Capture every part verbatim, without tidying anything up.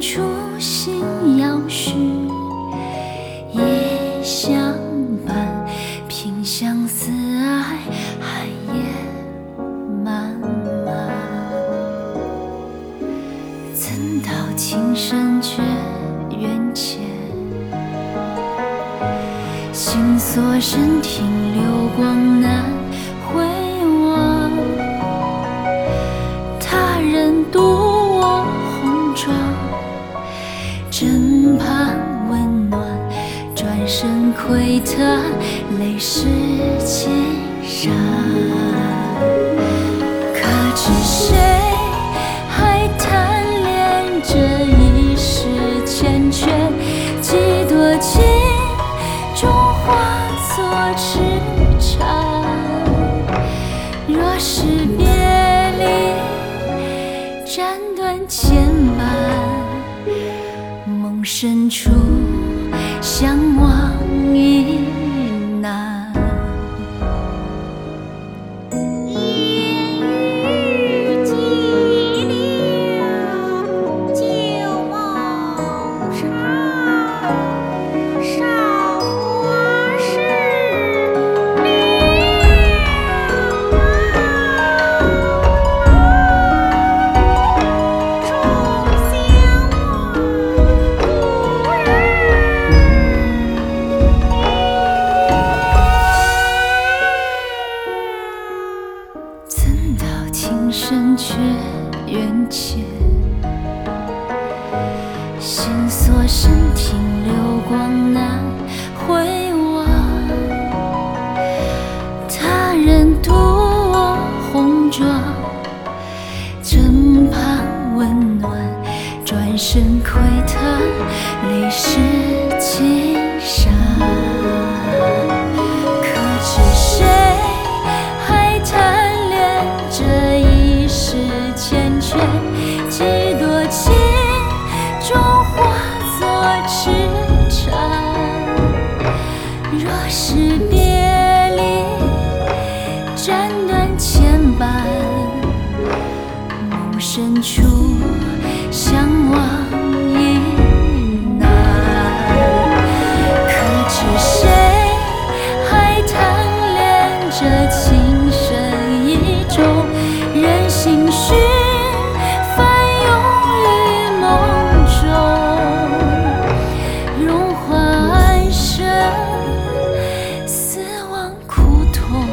初心要许，也相伴，凭相思爱，寒夜漫漫。怎道情深却缘浅，心锁身停流光难回望。他人独我红妆，枕畔温暖，转身窥探，泪湿青衫。可知谁还贪恋这一世缱绻？几多情终化作痴缠。若是别离，斩断牵绊，梦深处相望亦难。情深却缘浅，心锁身停流光难回望。他人独我红妆，枕畔温暖，转身窥探，泪湿青衫。可知谁还贪这一世缱绻？几多情终化作痴缠。若是别离，斩断牵绊，梦深处相望亦难。可知谁还贪恋这情深意重？任心绪翻涌于梦中，荣华安生，死亡苦痛。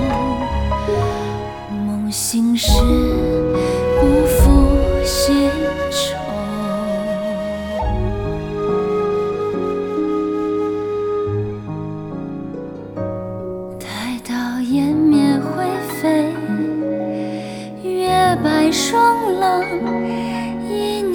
梦醒时不负心愁。待到湮灭灰飞，月白霜冷，一